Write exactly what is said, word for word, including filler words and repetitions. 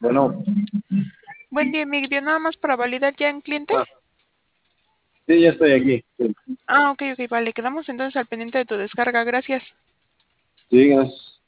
Bueno, Buen día, mi nada más para validar ya en cliente. ah, sí, ya estoy aquí. Sí, Ah, ok, ok, vale, quedamos entonces al pendiente de tu descarga, gracias. sí, gracias.